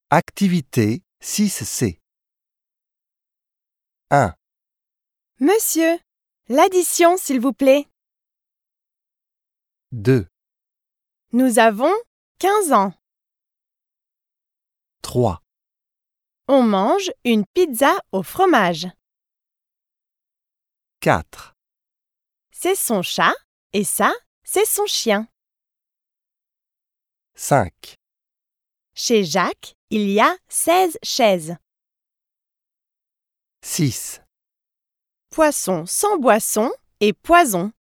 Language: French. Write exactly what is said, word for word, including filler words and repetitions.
Activité six C. un. Monsieur, l'addition, s'il vous plaît. deux. Nous avons quinze ans. trois. On mange une pizza au fromage. quatre. C'est son chat et ça, c'est son chien. cinq. Chez Jacques, il y a seize chaises. six. Poisson sans boisson et poison.